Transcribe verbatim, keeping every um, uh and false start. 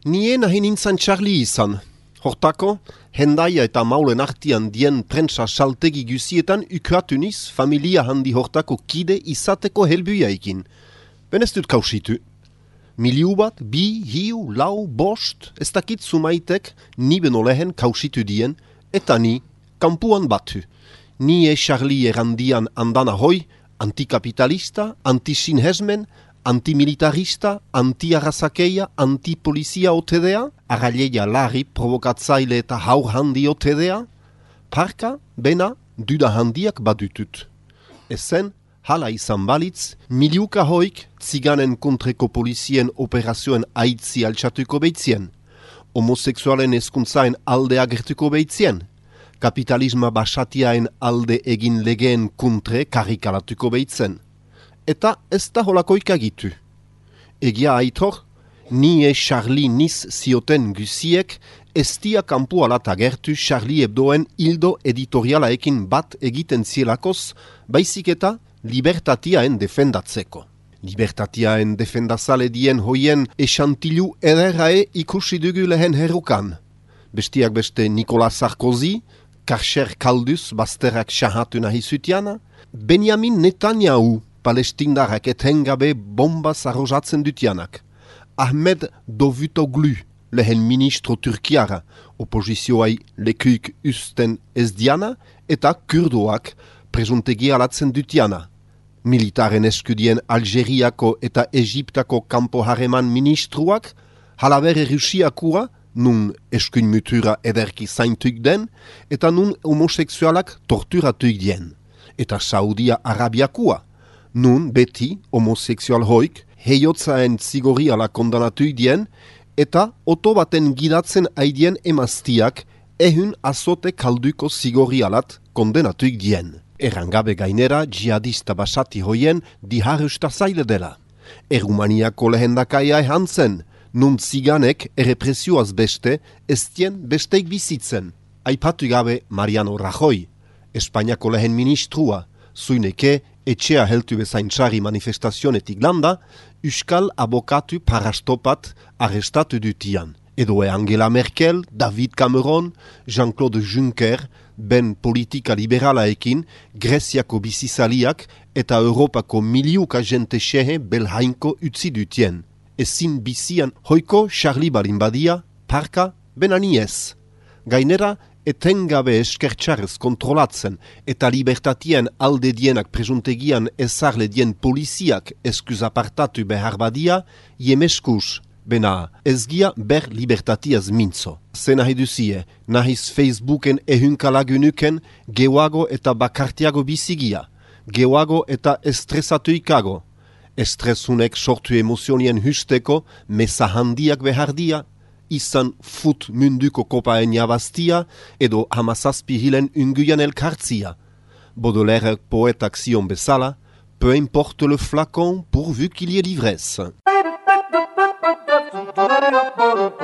Nien nahi nintzen Charlie izan. Hortako, hendaia eta maulen artian dien prentsa saltegi guzietan ukatu niz familia handi hortako kide izateko helbuiaikin. Ben ez dut kausitu. Miliu bat, bi, hiu, lau, bost, ez dakit sumaitek ni beno lehen kausitu dien, eta ni kampuan batu. Ni e Charlie erandian andana hoi, antikapitalista, antisinhesmen, antimilitarista, anti-arrazakeia, antipolizia otedea, arraileia larri provokatzaile eta haur handi otedea, parka, bena, duda handiak badutut. Ezen, hala izan balitz, miliuka hoik ziganen kontreko polizien operazioen aitzi altxatuko behitzien, homoseksualen hezkuntzaen alde agertuko behitzien, kapitalisma basatiaen alde egin legeen kontre karikalatuko behitzen. Eta ez da holakoik agitu. Egia aitor, ni e Charlie niz zioten guziek, ez dia kampu alat agertu Charlie Hebdoen hildo editorialaekin bat egiten zielakoz, baizik eta libertatiaen defendatzeko. Libertatiaen defendazale dien hoien esantilu ederrae ikusi dugu lehen herrukan. Bestiak beste Nicolas Sarkozy, Karcher Kalduz bazterrak sahatu nahi zutiana, Benjamin Netanyahu, palestindarrak etengabe bombaz arrojatzen dutianak. Ahmed Davutoglu, lehen ministro turkiara, opozizioai lekuik usten ez diana, eta kurdoak presuntegi alatzen dutiana. Militaren eskudien Algeriako eta Egiptako kanpo hareman ministruak, halabere Rusiakua, nun eskuin mutura ederki zaintuk den, eta nun homoseksualak torturatuik dien. Eta Saudia Arabiakua, nun beti homoseksual hoik heiotzaen zigoriala kondanatuik dien, eta oto baten gidatzen aidien emaztiak ehun azote kalduko zigorialat kondenatuik dien. Errangabe gainera jihadista basati hoien diharusta zaile dela. Errumaniako lehendakaia ehan zen, nun ziganek errepresioaz beste ez dien besteik bizitzen. Aipatu gabe Mariano Rajoy, Espainiako lehen ministrua, zuineke etxea heltu bezain txarri manifestazionetik landa, Euskal abokatu parastopat arrestatu dutian. Edo e Angela Merkel, David Cameron, Jean-Claude Juncker, ben politika liberalaekin, Greziako bizizaliak eta Europako miliuka jente xehe belhainko utzi dutien. Ezin bizian hoiko Charlie balin badia, parka benani ez. Gainera, etengabe eskertxarrez kontrolatzen eta libertatien alde dienak presuntegian ezarle dien poliziak eskuzapartatu behar badia, jemeskus, bena ezgia ber libertatiaz mintzo. Zen nahi duzie, nahiz Facebooken ehunkalagunuken geoago eta bakartiago bizigia, geoago eta estresatuikago. Estresunek sortu emozionien husteko mesa handiak behardia, izan fut munduko kopaen jabaztia edo hamazazpi hilen unguian elkartzia. Baudelaire poetak zion bezala, peu importe le flacon pourvu qu'il y ait l'ivresse.